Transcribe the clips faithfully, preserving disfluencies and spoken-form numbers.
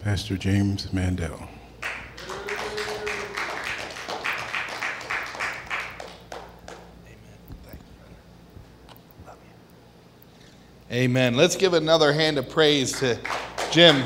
Pastor James Mandel. Amen. Let's give another hand of praise to Jim.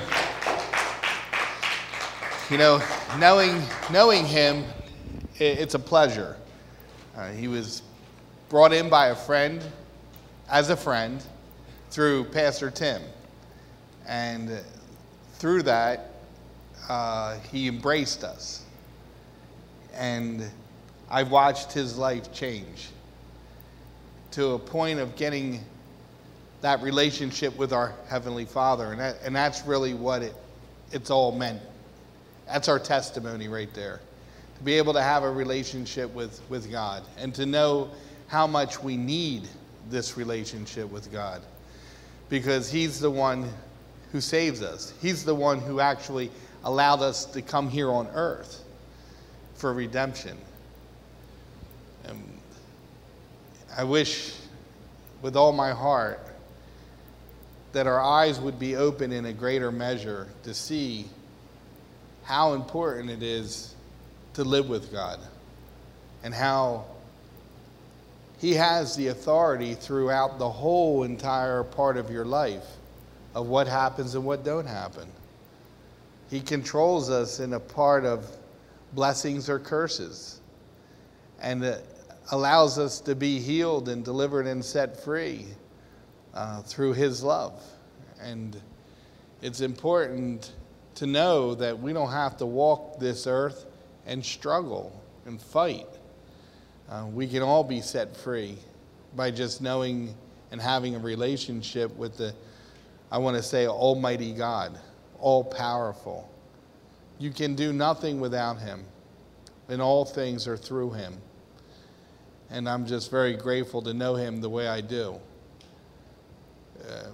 You know, knowing knowing him, it's a pleasure. Uh, he was brought in by a friend, as a friend, through Pastor Tim. And through that, uh, he embraced us. And I've watched his life change to a point of getting that relationship with our Heavenly Father. And that, and that's really what it it's all meant. That's our testimony right there. To be able to have a relationship with, with God and to know how much we need this relationship with God. Because He's the one who saves us. He's the one who actually allowed us to come here on earth for redemption. And I wish with all my heart that our eyes would be open in a greater measure to see how important it is to live with God and how He has the authority throughout the whole entire part of your life of what happens and what don't happen. He controls us in a part of blessings or curses and uh, allows us to be healed and delivered and set free uh, through His love. And it's important to know that we don't have to walk this earth and struggle and fight. Uh, we can all be set free by just knowing and having a relationship with the, I want to say, Almighty God, all-powerful. You can do nothing without Him, and all things are through Him. And I'm just very grateful to know Him the way I do. Uh,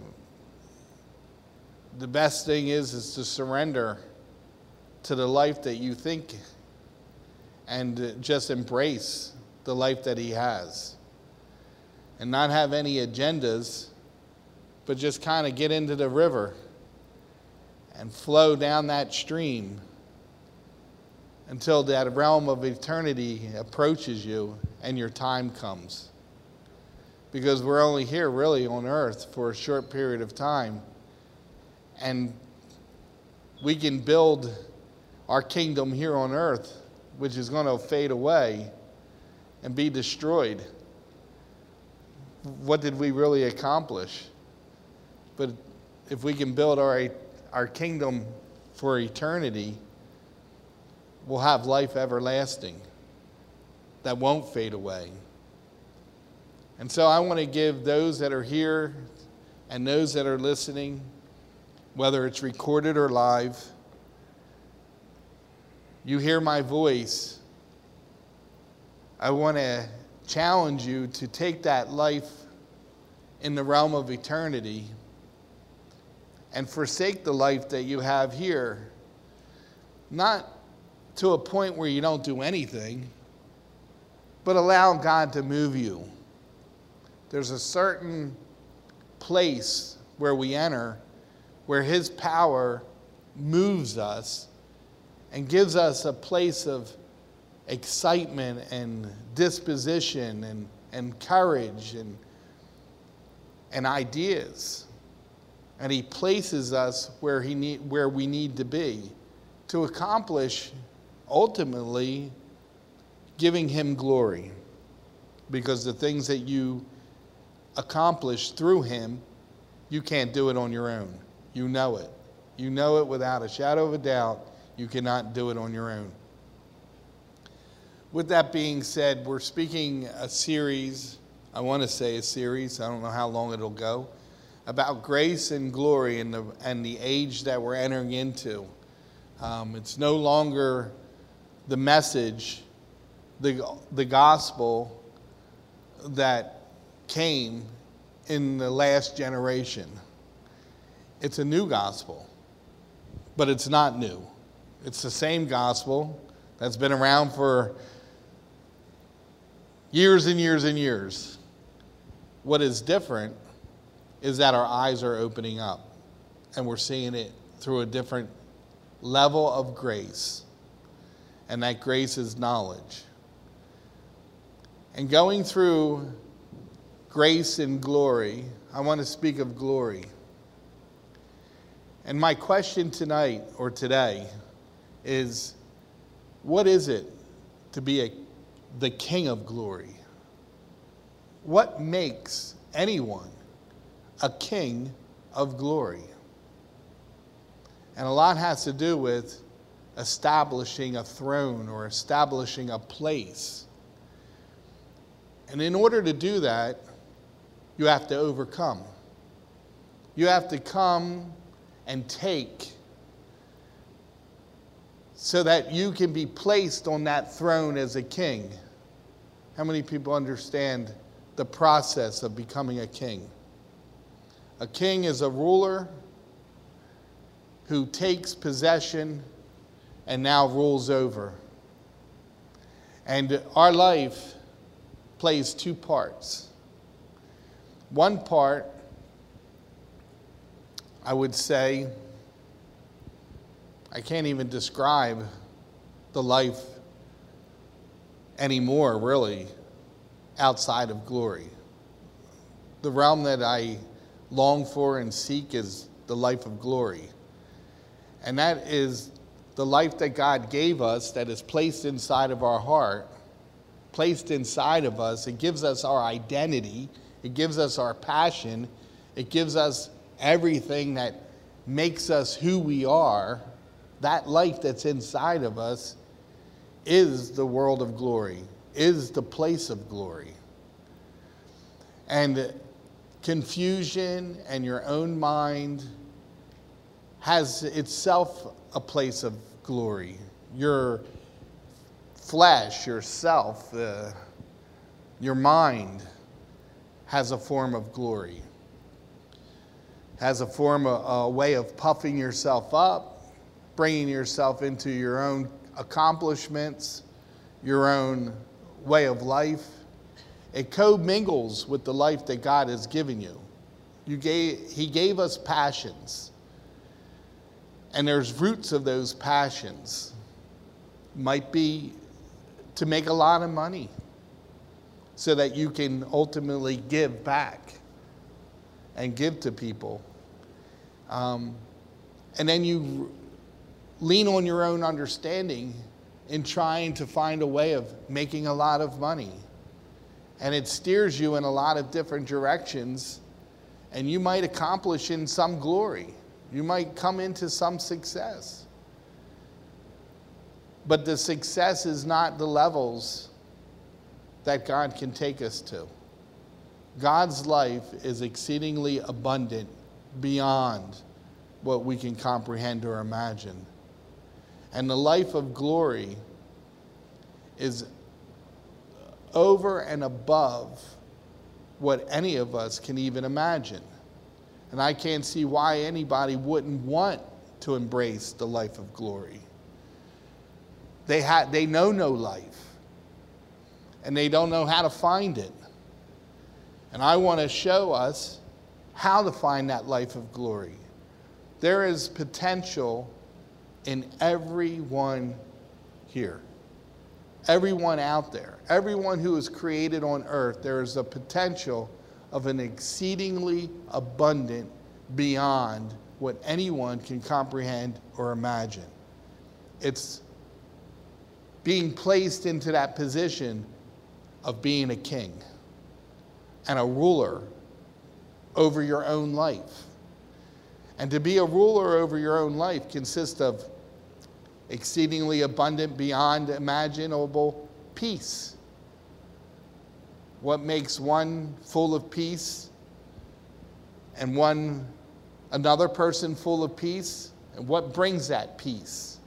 the best thing is, is to surrender to the life that you think and just embrace the life that He has. And not have any agendas, but just kind of get into the river and flow down that stream until that realm of eternity approaches you and your time comes. Because we're only here really on earth for a short period of time. And we can build our kingdom here on earth, which is going to fade away and be destroyed. What did we really accomplish? But if we can build our, our kingdom for eternity, we'll have life everlasting that won't fade away. And so I want to give those that are here and those that are listening, whether it's recorded or live, you hear my voice, I want to challenge you to take that life in the realm of eternity and forsake the life that you have here, not to a point where you don't do anything, but allow God to move you. There's a certain place where we enter where His power moves us and gives us a place of excitement and disposition and, and courage and, and ideas. And He places us where, he need, where we need to be to accomplish, ultimately, giving Him glory. Because the things that you accomplish through Him, you can't do it on your own. You know it. You know it without a shadow of a doubt. You cannot do it on your own. With that being said, we're speaking a series, I want to say a series, I don't know how long it'll go, about grace and glory and the, and the age that we're entering into. Um, it's no longer the message, the, the gospel that came in the last generation. It's a new gospel, but it's not new. It's the same gospel that's been around for years and years and years. What is different is that our eyes are opening up and we're seeing it through a different level of grace, and that grace is knowledge. And going through grace and glory, I want to speak of glory. And my question tonight or today is, what is it to be a, the King of glory? What makes anyone a king of glory? And a lot has to do with establishing a throne or establishing a place. And in order to do that, you have to overcome. You have to come and take so that you can be placed on that throne as a king. How many people understand the process of becoming a king? A king is a ruler who takes possession and now rules over. And our life plays two parts. One part, I would say, I can't even describe the life anymore, really, outside of glory. The realm that I long for and seek is the life of glory. And that is the life that God gave us, that is placed inside of our heart, placed inside of us. It gives us our identity. It gives us our passion. It gives us everything that makes us who we are. That life that's inside of us is the world of glory, is the place of glory. And confusion and your own mind has itself a place of glory. Your flesh, yourself, uh, your mind has a form of glory, has a form, of, a way of puffing yourself up, bringing yourself into your own accomplishments, your own way of life. It co-mingles with the life that God has given you. You gave, He gave us passions. And there's roots of those passions. Might be to make a lot of money so that you can ultimately give back and give to people. Um, and then you lean on your own understanding in trying to find a way of making a lot of money. And it steers you in a lot of different directions, and you might accomplish in some glory. You might come into some success. But the success is not the levels that God can take us to. God's life is exceedingly abundant beyond what we can comprehend or imagine. And the life of glory is over and above what any of us can even imagine. And I can't see why anybody wouldn't want to embrace the life of glory. They, ha- they know no life, and they don't know how to find it. And I want to show us how to find that life of glory. There is potential in everyone here. Everyone out there, everyone who is created on earth, there is a potential of an exceedingly abundant beyond what anyone can comprehend or imagine. It's being placed into that position of being a king and a ruler over your own life. And to be a ruler over your own life consists of exceedingly abundant beyond imaginable peace. What makes one full of peace and one another person full of peace? And what brings that peace?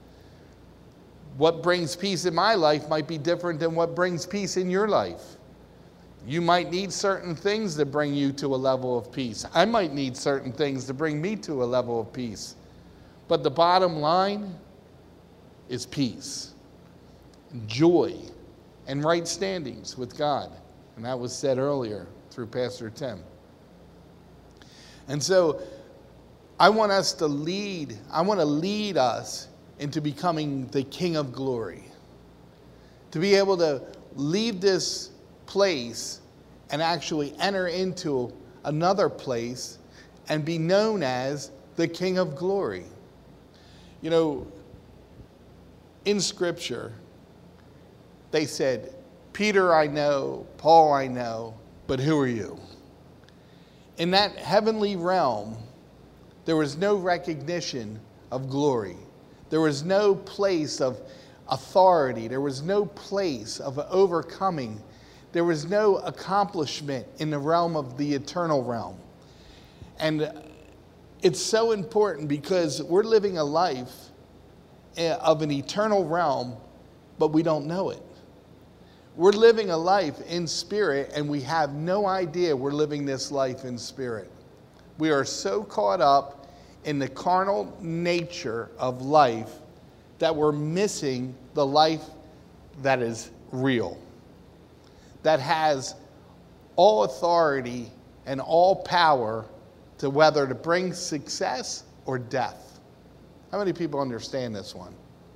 What brings peace in my life might be different than what brings peace in your life. You might need certain things to bring you to a level of peace. I might need certain things to bring me to a level of peace. But the bottom line is peace, joy, and right standings with God. And that was said earlier through Pastor Tim. And so I want us to lead, I want to lead us into becoming the King of Glory. To be able to leave this place and actually enter into another place and be known as the King of Glory. You know, in Scripture, they said, Peter I know, Paul I know, but who are you? In that heavenly realm, there was no recognition of glory. There was no place of authority. There was no place of overcoming. There was no accomplishment in the realm of the eternal realm. And it's so important because we're living a life of an eternal realm, but we don't know it. We're living a life in spirit, and we have no idea we're living this life in spirit. We are so caught up in the carnal nature of life that we're missing the life that is real, that has all authority and all power to whether to bring success or death. How many people understand this one?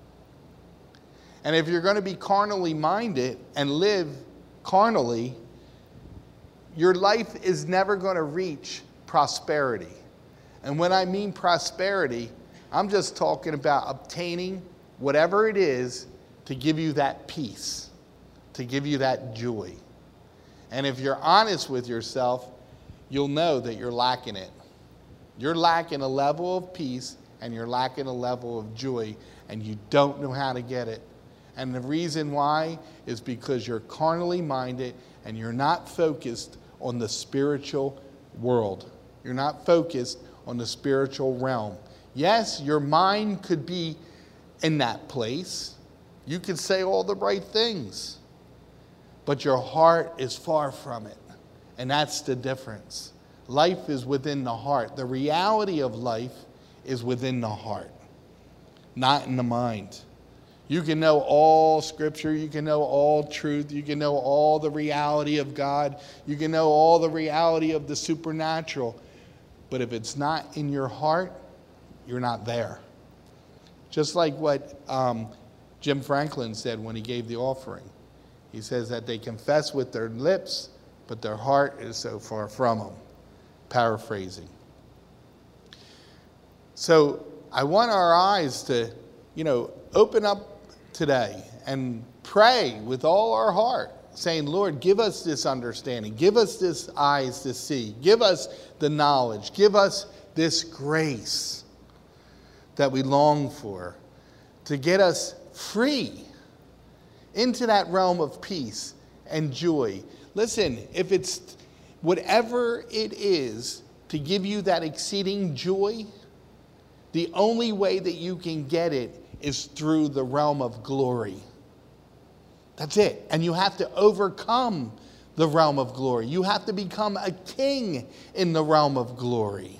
And if you're going to be carnally minded and live carnally, your life is never going to reach prosperity. And when I mean prosperity, I'm just talking about obtaining whatever it is to give you that peace, to give you that joy. And if you're honest with yourself, you'll know that you're lacking it. You're lacking a level of peace, and you're lacking a level of joy, and you don't know how to get it. And the reason why is because you're carnally minded and you're not focused on the spiritual world. You're not focused on the spiritual realm. Yes, your mind could be in that place. You could say all the right things, but your heart is far from it. And that's the difference. Life is within the heart. The reality of life is within the heart, not in the mind. You can know all Scripture. You can know all truth. You can know all the reality of God. You can know all the reality of the supernatural. But if it's not in your heart, you're not there. Just like what um, Jim Franklin said when he gave the offering. He says that they confess with their lips, but their heart is so far from them. Paraphrasing. So I want our eyes to, you know, open up today and pray with all our heart, saying, Lord, give us this understanding. Give us this eyes to see. Give us the knowledge. Give us this grace that we long for to get us free into that realm of peace and joy. Listen, if it's whatever it is to give you that exceeding joy, the only way that you can get it is through the realm of glory. That's it. And you have to overcome the realm of glory. You have to become a king in the realm of glory.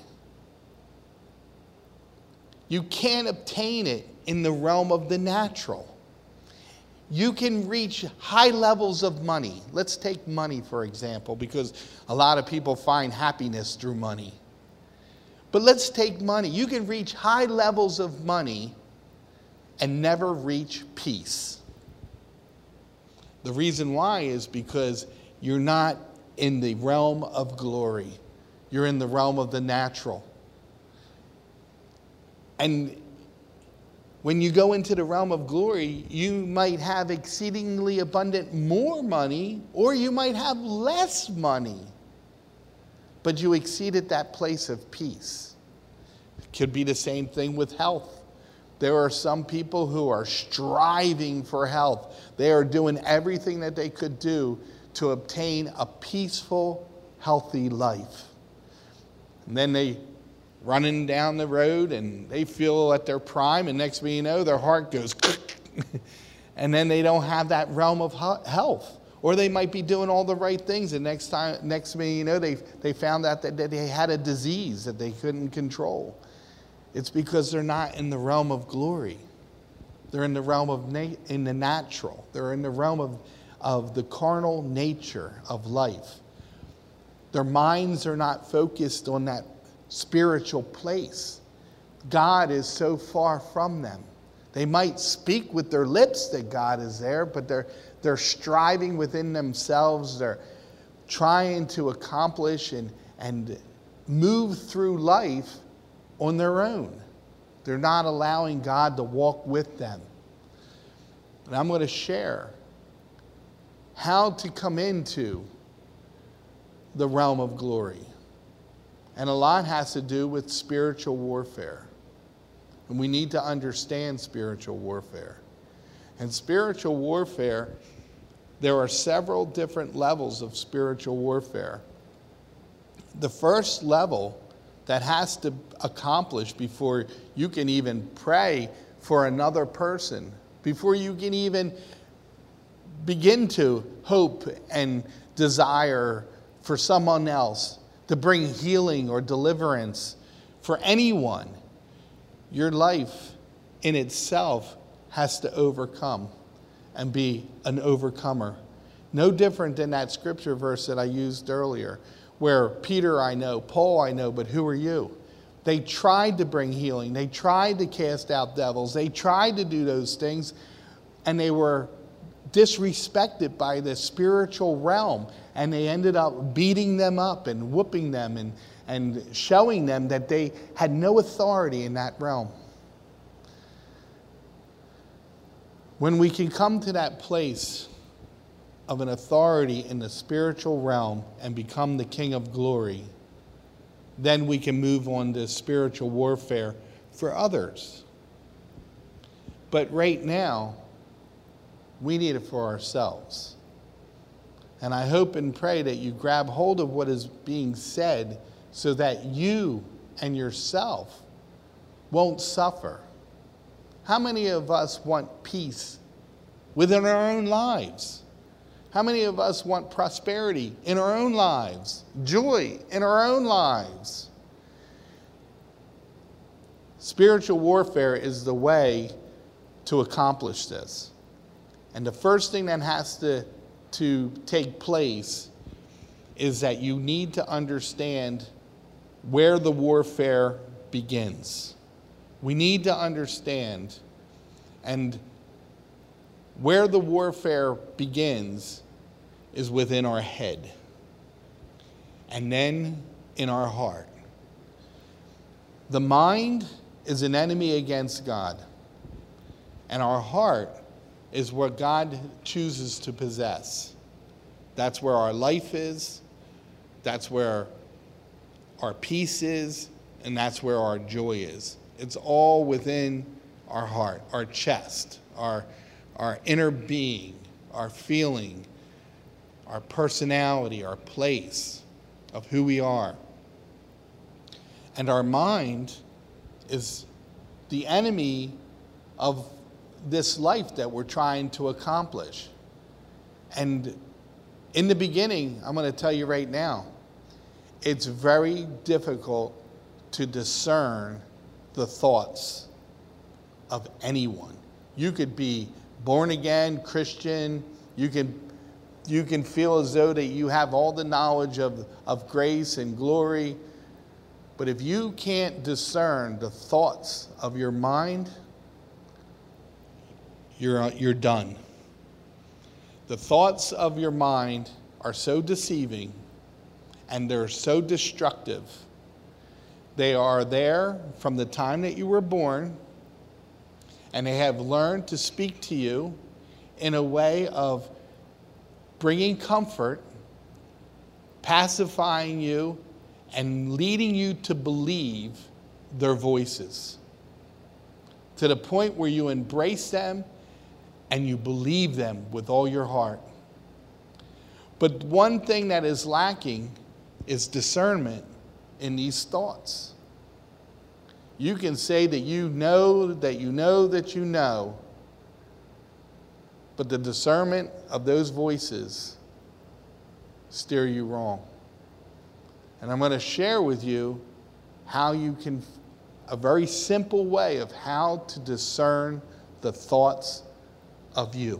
You can't obtain it in the realm of the natural. You can reach high levels of money. Let's take money, for example, because a lot of people find happiness through money. But let's take money. You can reach high levels of money and never reach peace. The reason why is because you're not in the realm of glory. You're in the realm of the natural. And when you go into the realm of glory, you might have exceedingly abundant more money, or you might have less money. But you exceeded that place of peace. It could be the same thing with health. There are some people who are striving for health. They are doing everything that they could do to obtain a peaceful, healthy life. And then they running down the road and they feel at their prime, and next thing you know, their heart goes and then they don't have that realm of health. Or they might be doing all the right things, and next time, next thing you know, they they found out that they had a disease that they couldn't control. It's because they're not in the realm of glory. They're in the realm of na- in the natural. They're in the realm of, of the carnal nature of life. Their minds are not focused on that spiritual place. God is so far from them. They might speak with their lips that God is there, but they're, they're striving within themselves. They're trying to accomplish and, and move through life on their own. They're not allowing God to walk with them. And I'm going to share how to come into the realm of glory. And a lot has to do with spiritual warfare. And we need to understand spiritual warfare. And spiritual warfare, there are several different levels of spiritual warfare. The first level that has to accomplish before you can even pray for another person, before you can even begin to hope and desire for someone else to bring healing or deliverance for anyone, your life in itself has to overcome and be an overcomer. No different than that scripture verse that I used earlier, where Peter I know, Paul I know, but who are you? They tried to bring healing. They tried to cast out devils. They tried to do those things, and they were disrespected by the spiritual realm, and they ended up beating them up and whooping them and, and showing them that they had no authority in that realm. When we can come to that place of an authority in the spiritual realm and become the King of Glory, then we can move on to spiritual warfare for others. But right now, we need it for ourselves. And I hope and pray that you grab hold of what is being said so that you and yourself won't suffer. How many of us want peace within our own lives? How many of us want prosperity in our own lives? Joy in our own lives? Spiritual warfare is the way to accomplish this. And the first thing that has to, to take place is that you need to understand where the warfare begins. We need to understand, and where the warfare begins is within our head, and then in our heart. The mind is an enemy against God, and our heart is what God chooses to possess. That's where our life is, that's where our peace is, and that's where our joy is. It's all within our heart, our chest, our, our inner being, our feeling, our personality, our place of who we are. And our mind is the enemy of this life that we're trying to accomplish. And in the beginning, I'm going to tell you right now, it's very difficult to discern the thoughts of anyone. You could be born again, Christian, you can, you can feel as though that you have all the knowledge of, of grace and glory, but if you can't discern the thoughts of your mind, you're, you're done. The thoughts of your mind are so deceiving and they're so destructive. They are there from the time that you were born, and they have learned to speak to you in a way of bringing comfort, pacifying you, and leading you to believe their voices, to the point where you embrace them and you believe them with all your heart. But one thing that is lacking is discernment in these thoughts. You can say that you know that you know that you know, but the discernment of those voices steer you wrong. And I'm going to share with you how you can, a very simple way of how to discern the thoughts of you.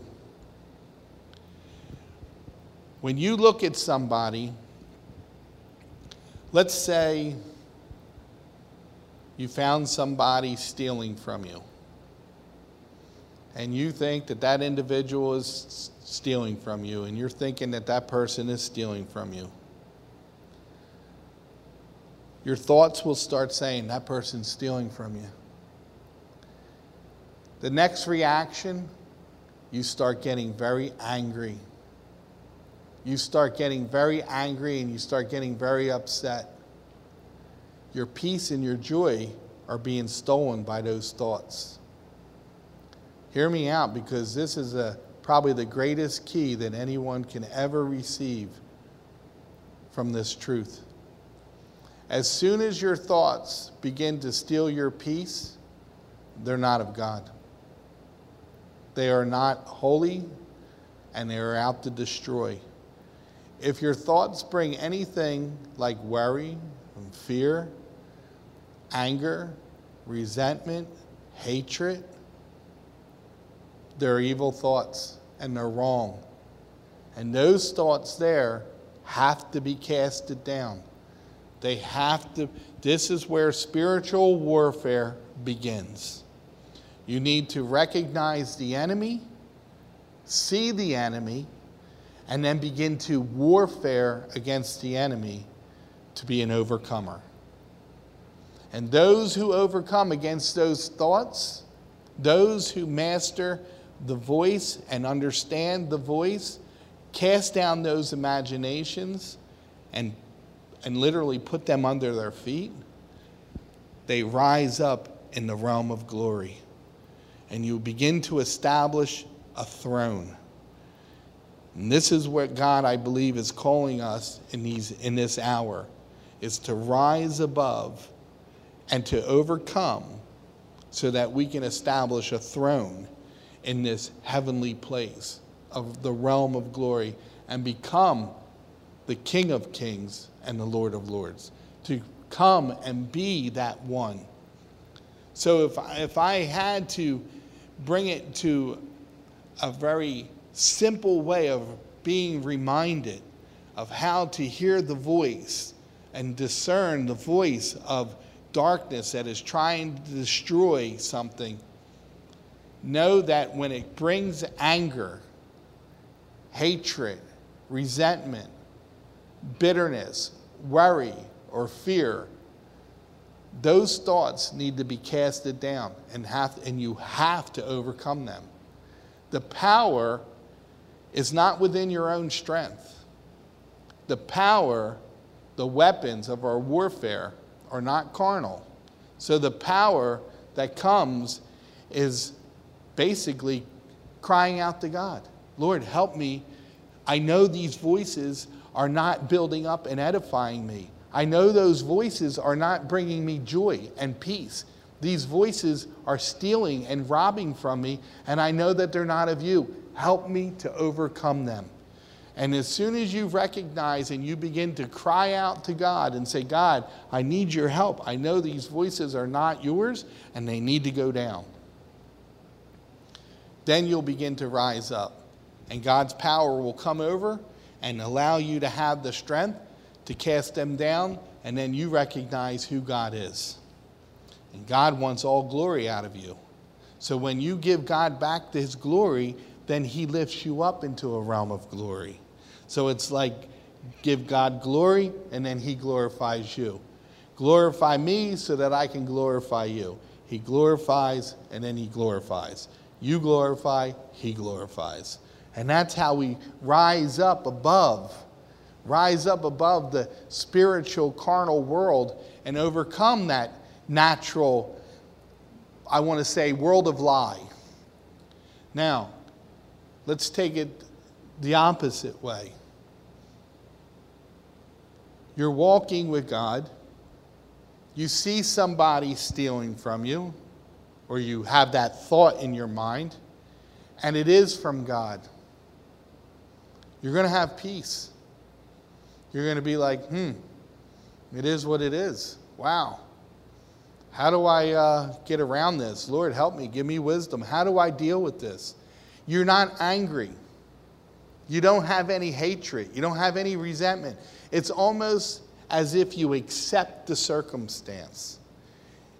When you look at somebody, let's say You found somebody stealing from you. And you think that that individual is stealing from you, and you're thinking that that person is stealing from you. Your thoughts will start saying, that person's stealing from you. The next reaction, you start getting very angry. You start getting very angry and you start getting very upset. Your peace and your joy are being stolen by those thoughts. Hear me out, because this is a, probably the greatest key that anyone can ever receive from this truth. As soon as your thoughts begin to steal your peace, they're not of God. They are not holy, and they are out to destroy. If your thoughts bring anything like worry and fear, anger, resentment, hatred, they're evil thoughts and they're wrong. And those thoughts there have to be casted down. They have to, this is where spiritual warfare begins. You need to recognize the enemy, see the enemy, and then begin to warfare against the enemy to be an overcomer. And those who overcome against those thoughts, those who master the voice and understand the voice, cast down those imaginations and, and literally put them under their feet, they rise up in the realm of glory. And you begin to establish a throne. And this is what God, I believe, is calling us in these in this hour, is to rise above and to overcome so that we can establish a throne in this heavenly place of the realm of glory and become the King of Kings and the Lord of Lords. To come and be that one. So if, if I had to bring it to a very simple way of being reminded of how to hear the voice and discern the voice of darkness that is trying to destroy something, know that when it brings anger, hatred, resentment, bitterness, worry, or fear, those thoughts need to be casted down, and have and you have to overcome them. The power is not within your own strength. The power, the weapons of our warfare are not carnal. So the power that comes is basically crying out to God. Lord, help me. I know these voices are not building up and edifying me. I know those voices are not bringing me joy and peace. These voices are stealing and robbing from me, and I know that they're not of you. Help me to overcome them. And as soon as you recognize and you begin to cry out to God and say, God, I need your help. I know these voices are not yours, and they need to go down. Then you'll begin to rise up, and God's power will come over and allow you to have the strength to cast them down, and then you recognize who God is. And God wants all glory out of you. So when you give God back to his glory, then he lifts you up into a realm of glory. So it's like give God glory, and then he glorifies you. Glorify me so that I can glorify you. He glorifies, and then he glorifies. You glorify, he glorifies. And that's how we rise up above Rise up above the spiritual, carnal world and overcome that natural, I want to say, world of lie. Now, let's take it the opposite way. You're walking with God. You see somebody stealing from you, or you have that thought in your mind, and it is from God. You're going to have peace. You're going to be like, hmm, it is what it is. Wow. How do I uh, get around this? Lord, help me. Give me wisdom. How do I deal with this? You're not angry. You don't have any hatred. You don't have any resentment. It's almost as if you accept the circumstance.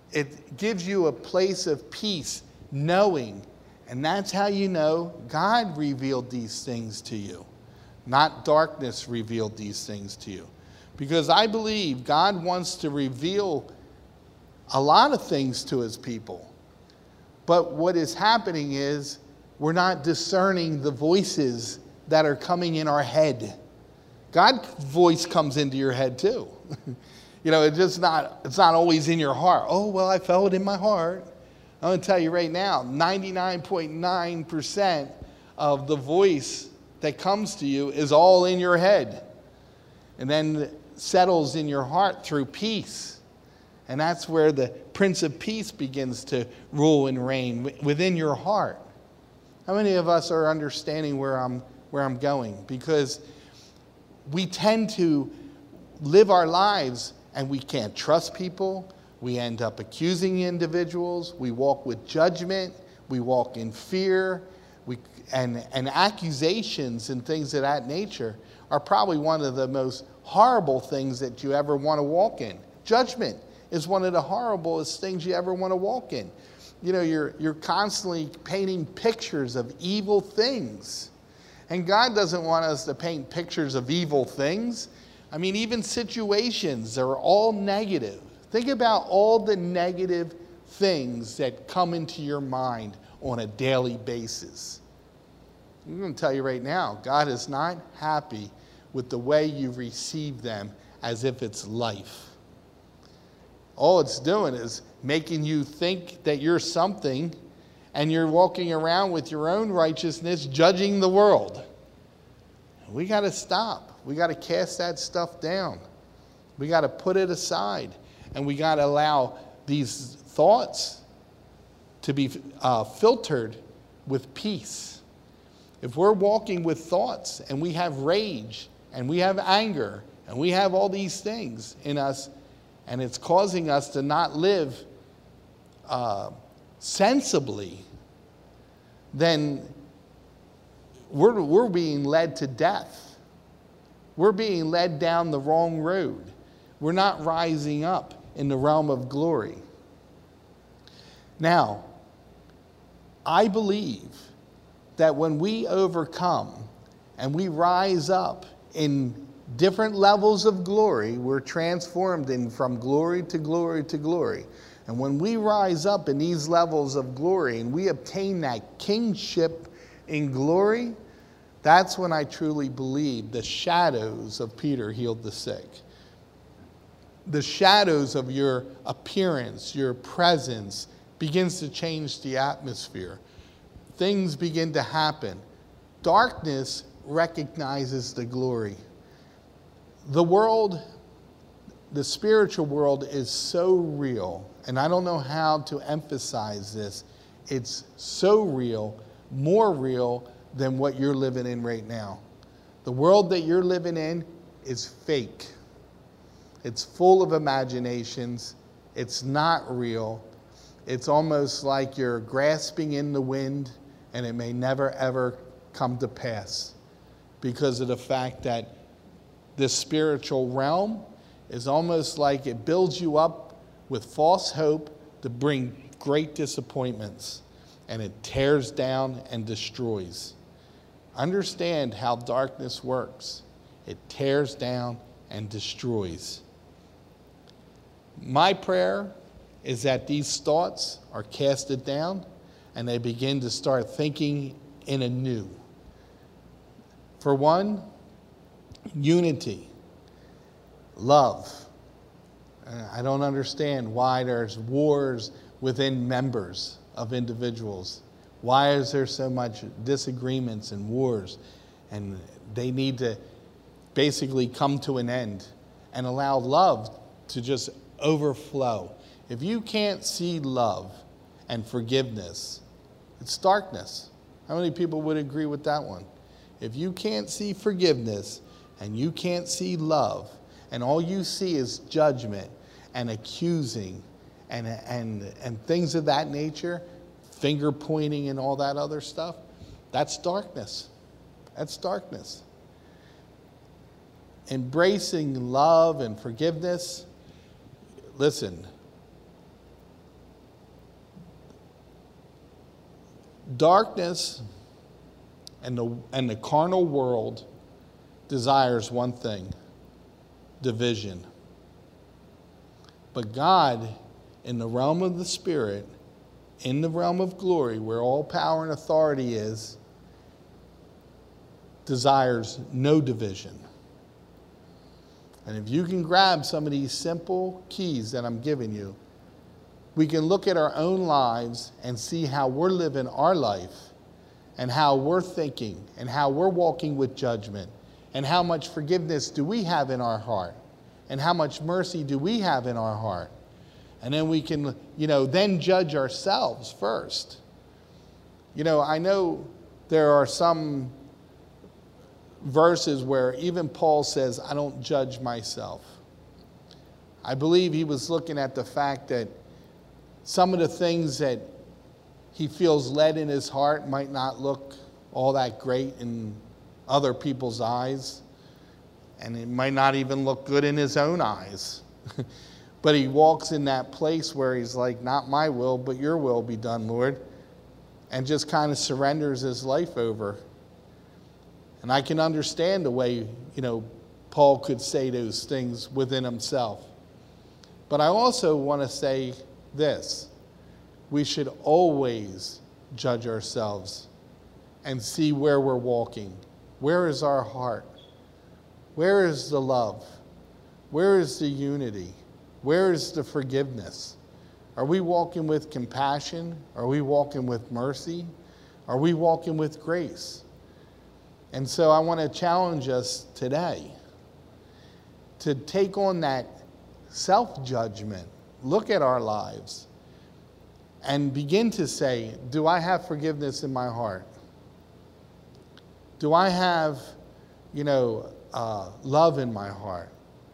it gives you a place of peace, knowing. And that's how you know God revealed these things to you, not darkness revealed these things to you. Because I believe God wants to reveal a lot of things to his people. But what is happening is we're not discerning the voices that are coming in our head. God's voice comes into your head too. You know, it's just not, it's not always in your heart. Oh, well, I felt it in my heart. I'm going to tell you right now, ninety-nine point nine percent of the voice that comes to you is all in your head. And then settles in your heart through peace. And that's where the Prince of Peace begins to rule and reign within your heart. How many of us are understanding where I'm, where I'm going? Because we tend to live our lives and we can't trust people. We end up accusing individuals. We walk with judgment. We walk in fear. We, and, and accusations and things of that nature are probably one of the most horrible things that you ever want to walk in. Judgment is one of the horriblest things you ever want to walk in. You know, you're, you're constantly painting pictures of evil things. And God doesn't want us to paint pictures of evil things. I mean, even situations are all negative. Think about all the negative things that come into your mind on a daily basis. I'm going to tell you right now, God is not happy with the way you receive them as if it's life. All it's doing is making you think that you're something, and you're walking around with your own righteousness judging the world. We got to stop. We got to cast that stuff down. We got to put it aside. And we got to allow these thoughts to be uh, filtered with peace. If we're walking with thoughts and we have rage and we have anger and we have all these things in us, and it's causing us to not live uh, sensibly, then we're, we're being led to death. We're being led down the wrong road. We're not rising up in the realm of glory. Now, I believe that when we overcome and we rise up in different levels of glory, we're transformed in from glory to glory to glory. And when we rise up in these levels of glory and we obtain that kingship in glory, that's when I truly believe the shadows of Peter healed the sick. The shadows of your appearance, your presence, begins to change the atmosphere. Things begin to happen. Darkness recognizes the glory. The world, the spiritual world is so real, and I don't know how to emphasize this. It's so real, more real than what you're living in right now. The world that you're living in is fake. It's full of imaginations. It's not real. It's almost like you're grasping in the wind, and it may never, ever come to pass because of the fact that this spiritual realm is almost like it builds you up with false hope to bring great disappointments, and it tears down and destroys. Understand how darkness works. It tears down and destroys. My prayer is that these thoughts are casted down and they begin to start thinking in anew. For one, unity, love. I don't understand why there's wars within members of individuals. Why is there so much disagreements and wars? And they need to basically come to an end and allow love to just overflow. If you can't see love and forgiveness, it's darkness. How many people would agree with that one? If you can't see forgiveness and you can't see love, and all you see is judgment and accusing and, and, and things of that nature, finger pointing and all that other stuff, that's darkness. That's darkness. Embracing love and forgiveness, listen, Darkness and the, and the carnal world desires one thing: division. But God, in the realm of the Spirit, in the realm of glory, where all power and authority is, desires no division. And if you can grab some of these simple keys that I'm giving you, we can look at our own lives and see how we're living our life and how we're thinking and how we're walking with judgment and how much forgiveness do we have in our heart and how much mercy do we have in our heart. And then we can, you know, then judge ourselves first. You know, I know there are some verses where even Paul says, I don't judge myself. I believe he was looking at the fact that some of the things that he feels led in his heart might not look all that great in other people's eyes, and it might not even look good in his own eyes. But he walks in that place where he's like, not my will, but your will be done, Lord, and just kind of surrenders his life over. And I can understand the way, you know, Paul could say those things within himself. But I also want to say this: we should always judge ourselves and see where we're walking. Where is our heart? Where is the love? Where is the unity? Where is the forgiveness? Are we walking with compassion? Are we walking with mercy? Are we walking with grace? And so I want to challenge us today to take on that self-judgment, look at our lives, and begin to say, do I have forgiveness in my heart? Do I have, you know, uh, love in my heart?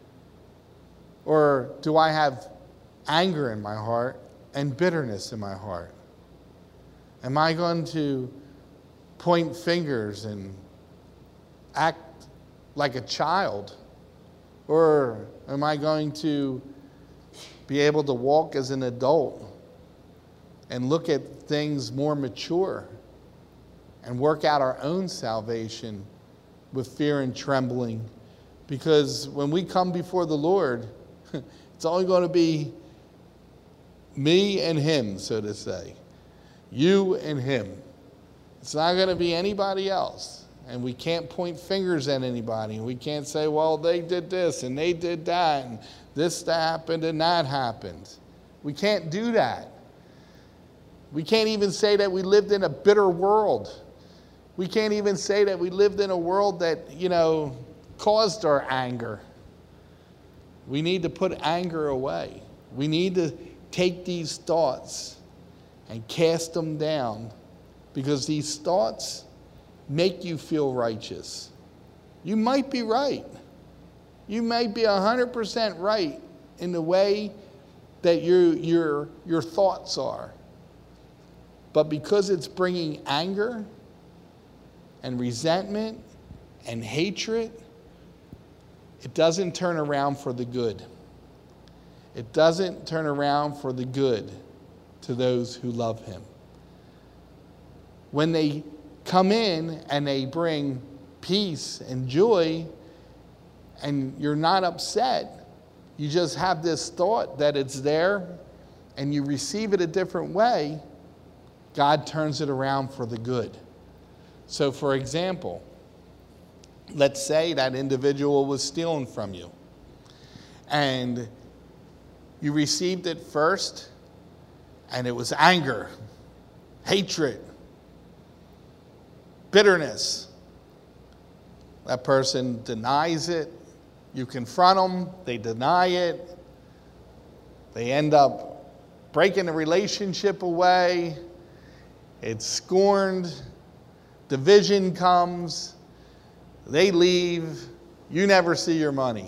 Or do I have anger in my heart and bitterness in my heart? Am I going to point fingers and act like a child? Or am I going to be able to walk as an adult and look at things more mature and work out our own salvation with fear and trembling? Because when we come before the Lord, it's only going to be me and him, so to say. You and him. It's not going to be anybody else. And we can't point fingers at anybody. And we can't say, well, they did this and they did that and this happened and that happened. We can't do that. We can't even say that we lived in a bitter world. We can't even say that we lived in a world that, you know, caused our anger. We need to put anger away. We need to take these thoughts and cast them down, because these thoughts make you feel righteous. You might be right. You might be one hundred percent right in the way that your, your, your thoughts are. But because it's bringing anger and resentment and hatred, it doesn't turn around for the good. It doesn't turn around for the good to those who love him. When they come in and they bring peace and joy, and you're not upset, you just have this thought that it's there and you receive it a different way, God turns it around for the good. So for example, let's say that individual was stealing from you and you received it first and it was anger, hatred, bitterness. That person denies it. You confront them, they deny it. They end up breaking the relationship away. It's scorned. Division comes. They leave. You never see your money.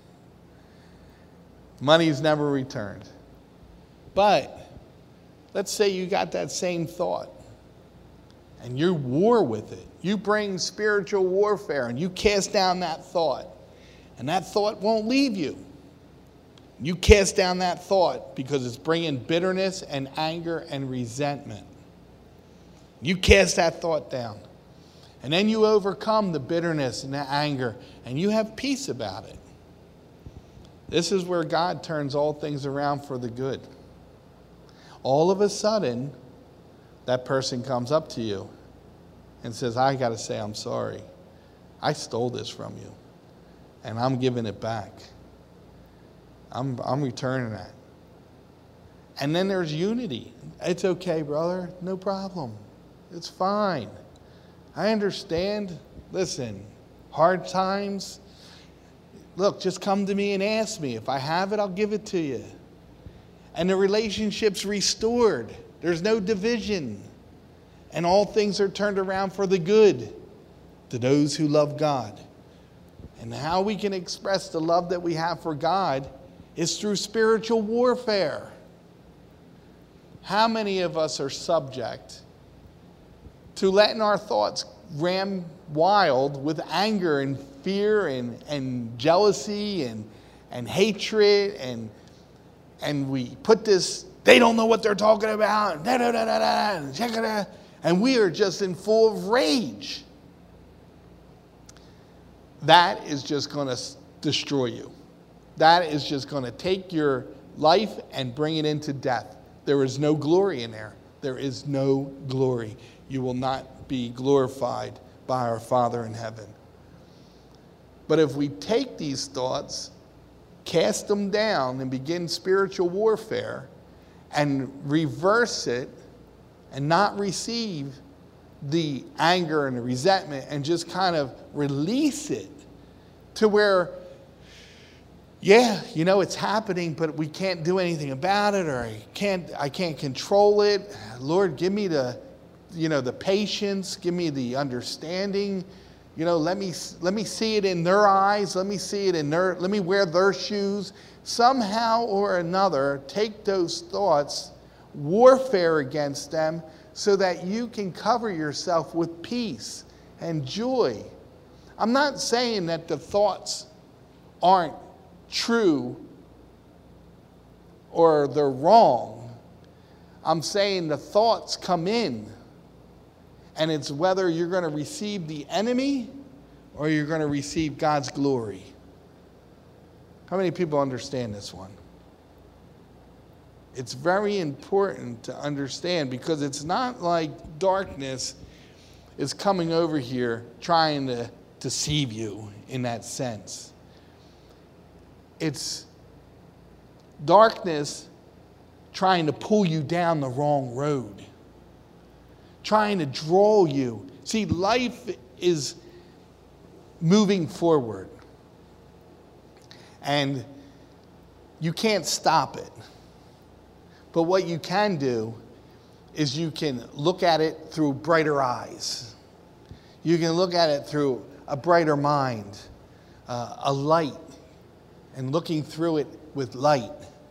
Money's never returned. But let's say you got that same thought and you war with it. You bring spiritual warfare and you cast down that thought, and that thought won't leave you. You cast down that thought because it's bringing bitterness and anger and resentment. You cast that thought down. And then you overcome the bitterness and the anger, and you have peace about it. This is where God turns all things around for the good. All of a sudden, that person comes up to you and says, I got to say I'm sorry. I stole this from you, and I'm giving it back. I'm, I'm returning that. And then there's unity. It's okay, brother. No problem. It's fine. I understand. Listen, hard times. Look, just come to me and ask me. If I have it, I'll give it to you. And the relationship's restored. There's no division. And all things are turned around for the good to those who love God. And how we can express the love that we have for God is through spiritual warfare. How many of us are subject to letting our thoughts ram wild with anger and fear and, and jealousy and, and hatred, and, and we put this, they don't know what they're talking about, da, da, da, da, da, da, da, and we are just in full of rage. That is just going to destroy you. That is just going to take your life and bring it into death. There is no glory in there. There is no glory. You will not be glorified by our Father in heaven. But if we take these thoughts, cast them down, and begin spiritual warfare, and reverse it, and not receive the anger and the resentment, and just kind of release it to where, yeah, you know, it's happening, but we can't do anything about it, or I can't, I can't control it. Lord, give me the, you know, the patience, give me the understanding. You know, let me let me see it in their eyes. Let me see it in their, let me wear their shoes. Somehow or another, take those thoughts, warfare against them, so that you can cover yourself with peace and joy. I'm not saying that the thoughts aren't true or they're wrong. I'm saying the thoughts come in, and it's whether you're going to receive the enemy or you're going to receive God's glory. How many people understand this one? It's very important to understand, because it's not like darkness is coming over here trying to deceive you in that sense. It's darkness trying to pull you down the wrong road, trying to draw you. See, life is moving forward, and you can't stop it. But what you can do is you can look at it through brighter eyes. You can look at it through a brighter mind, uh, a light, and looking through it with light.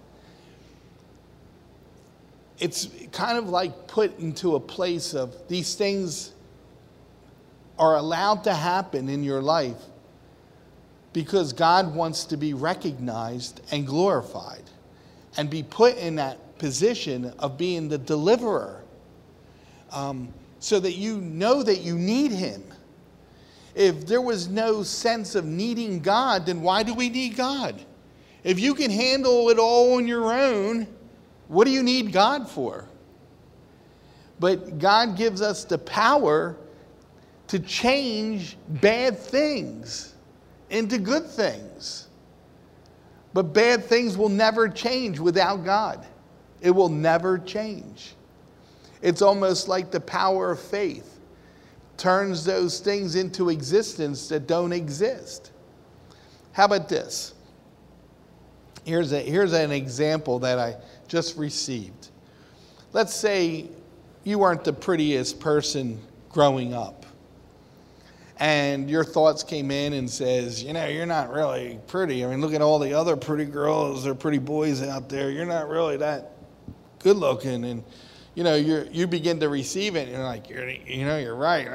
It's kind of like put into a place of these things are allowed to happen in your life because God wants to be recognized and glorified and be put in that position of being the deliverer, um, so that you know that you need him. If there was no sense of needing God, then why do we need God? If you can handle it all on your own, what do you need God for? But God gives us the power to change bad things into good things. But bad things will never change without God. It will never change. It's almost like the power of faith turns those things into existence that don't exist. How about this? Here's a, here's an example that I just received. Let's say you weren't the prettiest person growing up, and your thoughts came in and says, you know, you're not really pretty. I mean, look at all the other pretty girls or pretty boys out there. You're not really that good looking. And, you know, you you begin to receive it, and you're like, you're, you know, you're right.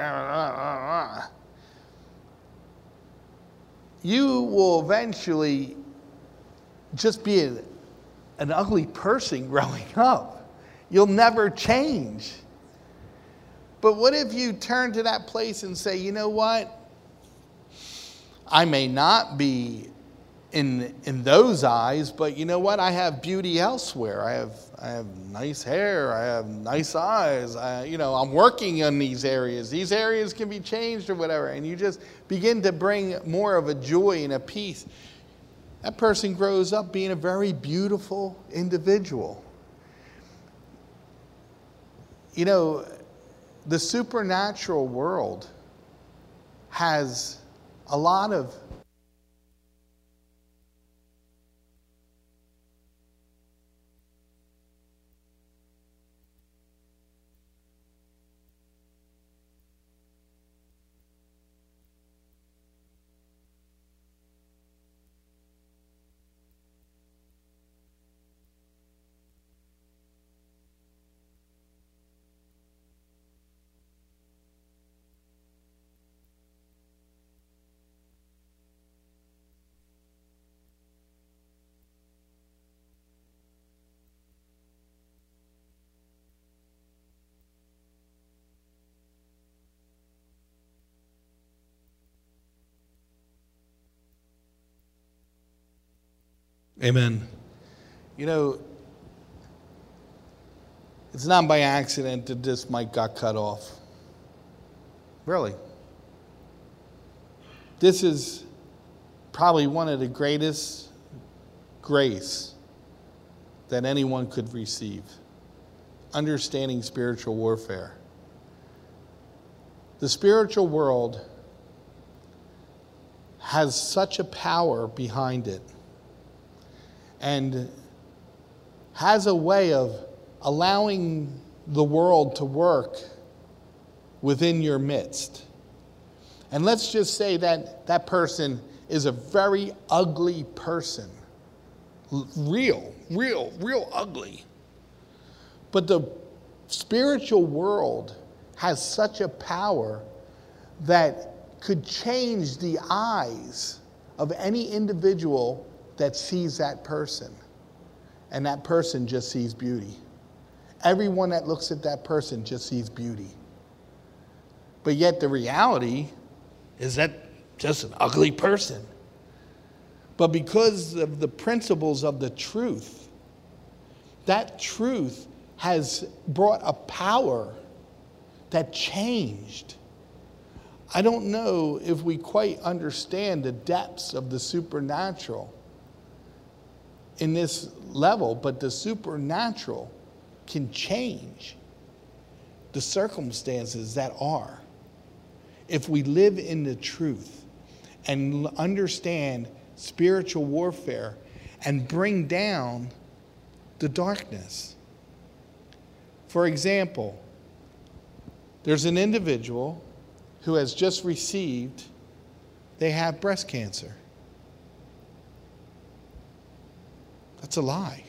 You will eventually just be a, an ugly person growing up. You'll never change. But what if you turn to that place and say, you know what? I may not be in in those eyes, but you know what? I have beauty elsewhere. I have I have nice hair. I have nice eyes. I, you know, I'm working on these areas. These areas can be changed or whatever. And you just begin to bring more of a joy and a peace. That person grows up being a very beautiful individual. You know, the supernatural world has a lot of Amen. You know, it's not by accident that this mic got cut off. Really. This is probably one of the greatest grace that anyone could receive. Understanding spiritual warfare. The spiritual world has such a power behind it, and has a way of allowing the world to work within your midst. And let's just say that that person is a very ugly person. Real, real, real ugly. But the spiritual world has such a power that could change the eyes of any individual that sees that person. And that person just sees beauty. Everyone that looks at that person just sees beauty. But yet the reality is that just an ugly person. But because of the principles of the truth, that truth has brought a power that changed. I don't know if we quite understand the depths of the supernatural in this level, but the supernatural can change the circumstances that are. If we live in the truth and understand spiritual warfare and bring down the darkness. For example, there's an individual who has just received, they have breast cancer. That's a lie.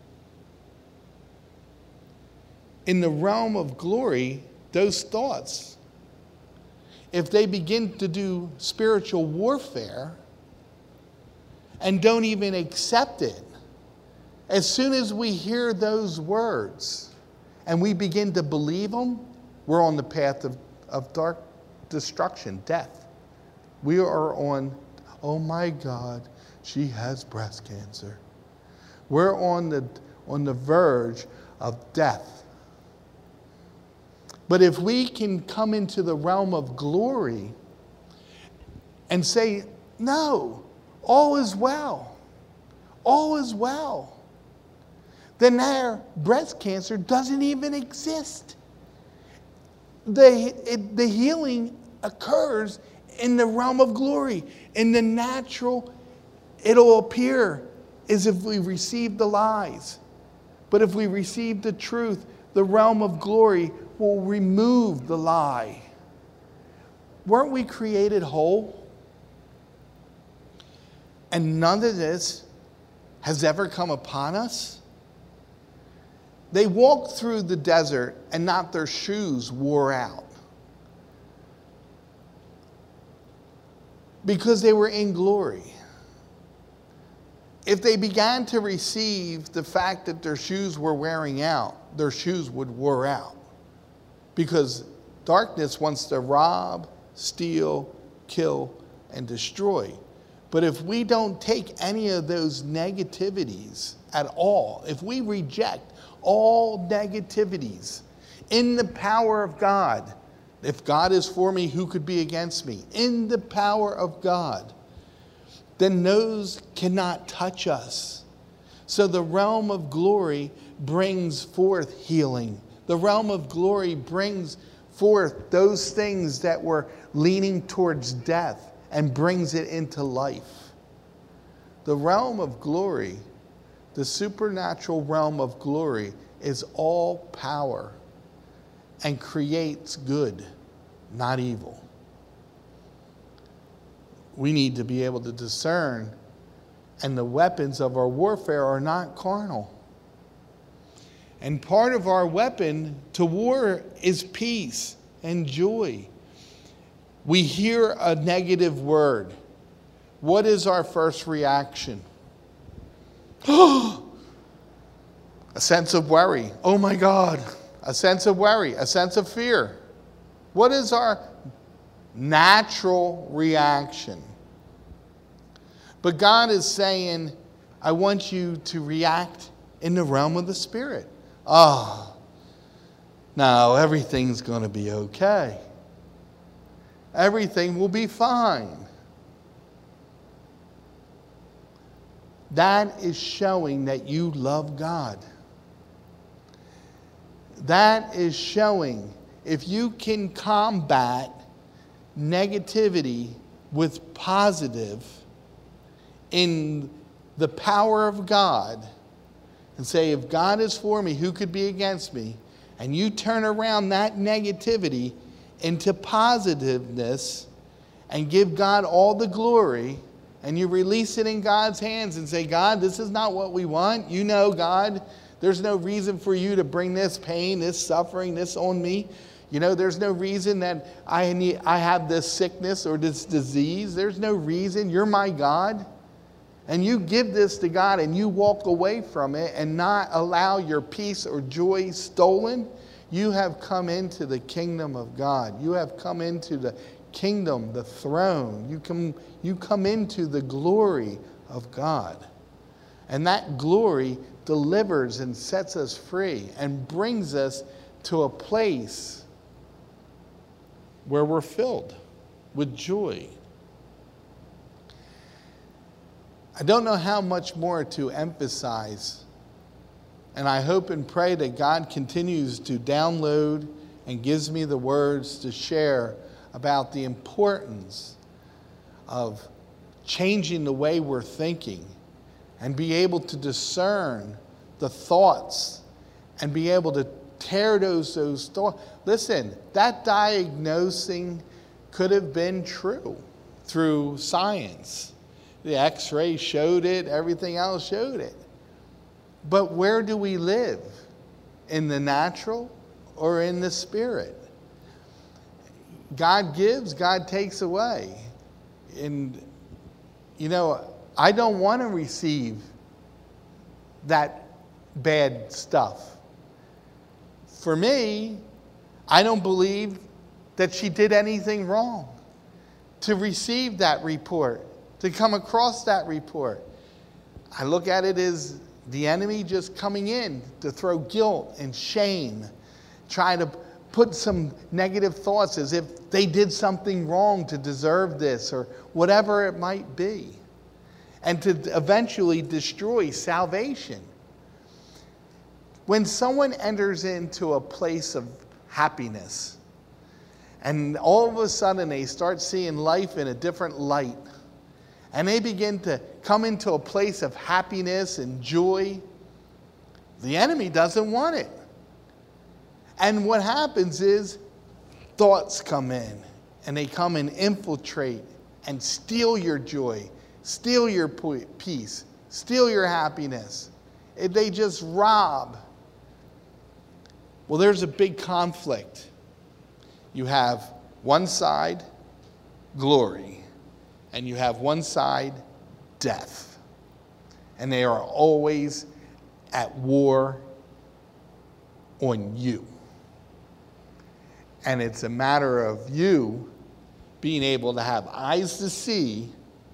In the realm of glory, those thoughts, if they begin to do spiritual warfare and don't even accept it, as soon as we hear those words and we begin to believe them, we're on the path of, of dark destruction, death. We are on, oh my God, she has breast cancer. We're on the, on the verge of death. But if we can come into the realm of glory and say, no, all is well, all is well, then their breast cancer doesn't even exist. The, it, the healing occurs in the realm of glory. In the natural, it'll appear as if we receive the lies. But if we receive the truth, the realm of glory will remove the lie. Weren't we created whole? And none of this has ever come upon us? They walked through the desert and not their shoes wore out. Because they were in glory. If they began to receive the fact that their shoes were wearing out, their shoes would wear out. Because Darkness wants to rob, steal, kill, and destroy. But if we don't take any of those negativities at all, if we reject all negativities in the power of God, if God is for me, who could be against me? In the power of God, then those cannot touch us. So the realm of glory brings forth healing. The realm of glory brings forth those things that were leaning towards death and brings it into life. The realm of glory, the supernatural realm of glory, is all power and creates good, not evil. We need to be able to discern, and the weapons of our warfare are not carnal. And part of our weapon to war is peace and joy. We hear a negative word. What is our first reaction? A sense of worry. Oh my God. A sense of worry, a sense of fear. What is our natural reaction? But God is saying, I want you to react in the realm of the Spirit. Oh, no, everything's going to be okay. Everything will be fine. That is showing that you love God. That is showing if you can combat negativity with positive in the power of God and say, if God is for me, who could be against me? And you turn around that negativity into positiveness and give God all the glory, and you release it in God's hands and say, God, this is not what we want. You know, God, there's no reason for you to bring this pain, this suffering, this on me. You know, there's no reason that I need, I have this sickness or this disease. There's no reason. You're my God. And you give this to God and you walk away from it and not allow your peace or joy stolen. You have come into the kingdom of God. You have come into the kingdom, the throne. You come, you come into the glory of God. And that glory delivers and sets us free and brings us to a place where we're filled with joy. I don't know how much more to emphasize, and I hope and pray that God continues to download and gives me the words to share about the importance of changing the way we're thinking and be able to discern the thoughts and be able to tear those, those thoughts. Listen, that diagnosing could have been true through science. The x-ray showed it, everything else showed it. But where do we live? In the natural or in the spirit? God gives, God takes away. And, you know, I don't want to receive that bad stuff. For me, I don't believe that she did anything wrong to receive that report, to come across that report. I look at it as the enemy just coming in to throw guilt and shame, trying to put some negative thoughts as if they did something wrong to deserve this or whatever it might be, and to eventually destroy salvation. When someone enters into a place of happiness and all of a sudden they start seeing life in a different light, and they begin to come into a place of happiness and joy, the enemy doesn't want it. And what happens is thoughts come in, and they come and infiltrate and steal your joy, steal your peace, steal your happiness. They just rob. Well, there's a big conflict. You have one side, glory, and you have one side, death. And they are always at war on you. And it's a matter of you being able to have eyes to see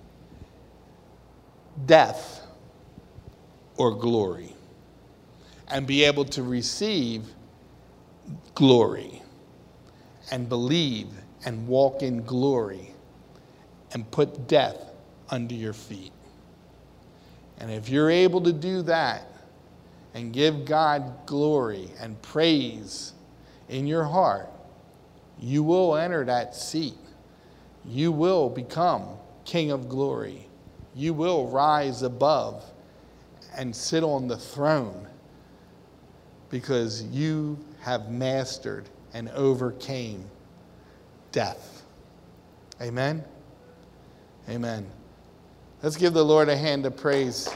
death or glory, and be able to receive glory and believe and walk in glory and put death under your feet. And if you're able to do that and give God glory and praise in your heart, you will enter that seat. You will become King of glory. You will rise above and sit on the throne, because you have mastered and overcame death. Amen? Amen. Let's give the Lord a hand of praise.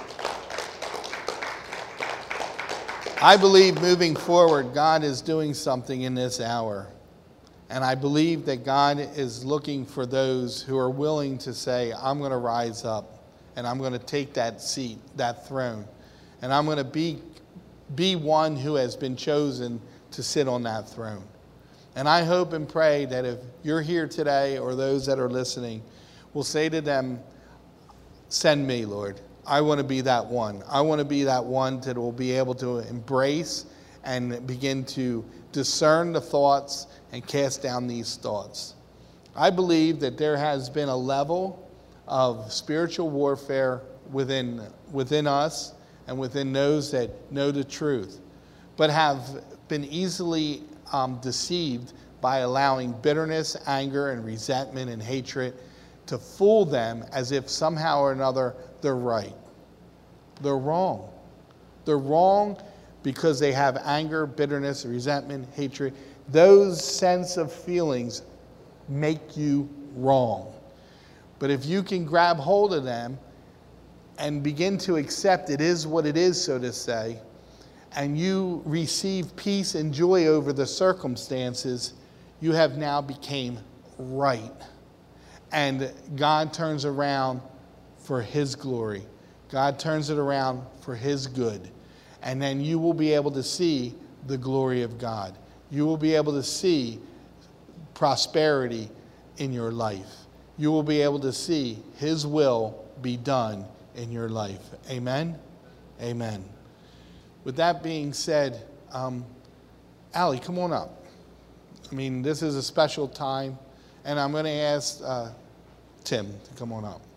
I believe moving forward, God is doing something in this hour. And I believe that God is looking for those who are willing to say, I'm going to rise up and I'm going to take that seat, that throne, and I'm going to be, be one who has been chosen to sit on that throne. And I hope and pray that if you're here today, or those that are listening, will say to them, send me, Lord. I want to be that one. I want to be that one that will be able to embrace and begin to discern the thoughts and cast down these thoughts. I believe that there has been a level of spiritual warfare within, within us and within those that know the truth, but have been easily um, deceived by allowing bitterness, anger, and resentment and hatred to fool them as if somehow or another they're right. They're wrong. They're wrong because they have anger, bitterness, resentment, hatred. Those sense of feelings make you wrong. But if you can grab hold of them and begin to accept it is what it is, so to say, and you receive peace and joy over the circumstances, you have now became right. And God turns around for his glory. God turns it around for his good. And then you will be able to see the glory of God. You will be able to see prosperity in your life. You will be able to see his will be done in your life. Amen? Amen. With that being said, um, Allie, come on up. I mean, this is a special time, and I'm going to ask uh, Tim to come on up.